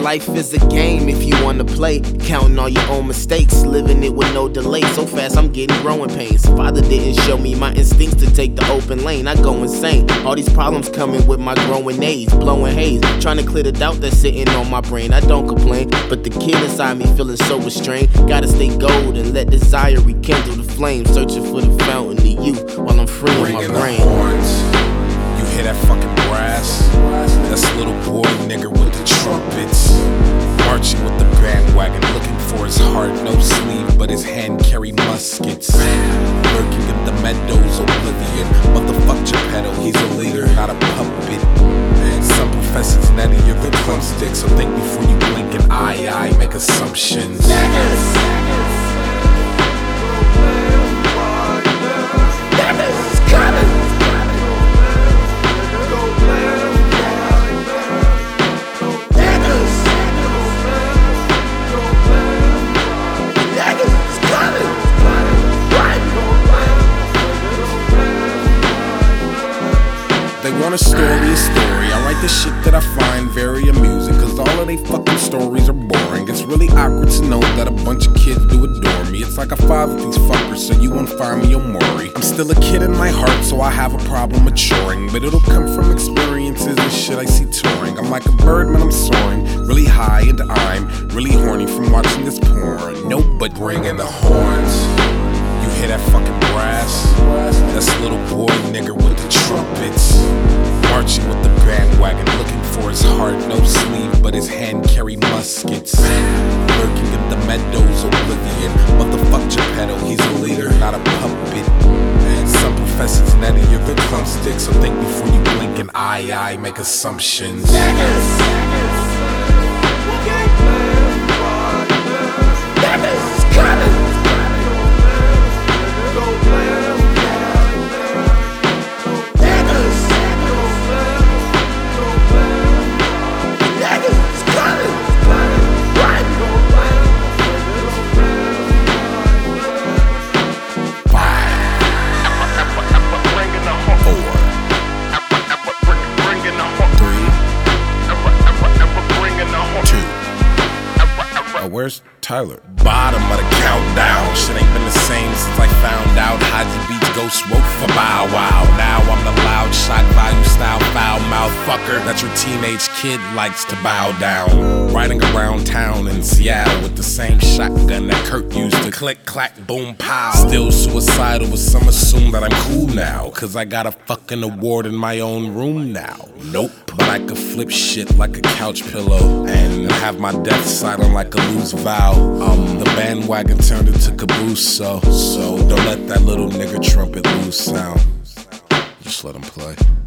life is a game if you wanna play. Counting all your own mistakes, living it with no delay. So fast I'm getting growing pains. Father didn't show me my instincts to take the open lane. I go insane. All these problems coming with my growing age, blowing haze, trying to clear the doubt that's sitting on my brain. I don't complain, but the kid inside me feeling so restrained. Gotta stay gold and let desire rekindle the flame. Searching for the fountain of youth while I'm freeing my brain. The horns. You hear that fucking brass? That's a little boy nigga with the trumpets, marching with the bandwagon, looking for his heart. No sleeve, but his hand carry muskets, lurking in the meadows, oblivion. Motherfuck Geppetto, he's a leader, not a puppet. Some professors netty, you're the clump stick, so think before you blink an eye, make assumptions. They want a story. I write the shit that I find very amusing, cause all of they fucking stories are boring. It's really awkward to know that a bunch of kids do adore me. It's like I fathered these fuckers, so you won't find me Omori. I'm still a kid in my heart, so I have a problem maturing, but it'll come from experiences and shit I see touring. I'm like a bird when I'm soaring, really high, and I'm really horny from watching this porn. No, but bring in the horns. You hear that fucking brass? That's a little boy nigga with the trumpets, marching with the bandwagon, looking for his heart. No sleeve, but his hand carry muskets, lurking in the meadows, oblivion. Motherfuck Geppetto, he's a leader, not a puppet. Some professors netty, you're the clump stick, so think before you blink an eye, make assumptions. Where's Tyler? Bottom of the countdown. Shit ain't been the same since I found out Haji Beats Ghost wrote for Bow Wow. Now I'm the loud shot value style foul mouth fucker that your teenage kid likes to bow down. Riding around town in Seattle with the same shotgun that Kurt used to click, clack, boom, pow. Still suicidal, but some assume that I'm cool now, cause I got a fucking award in my own room now. Nope, but I could flip shit like a couch pillow and have my death silent like a loose vow. The bandwagon turned into caboose, so don't let that little nigga trumpet lose sound. Just let him play.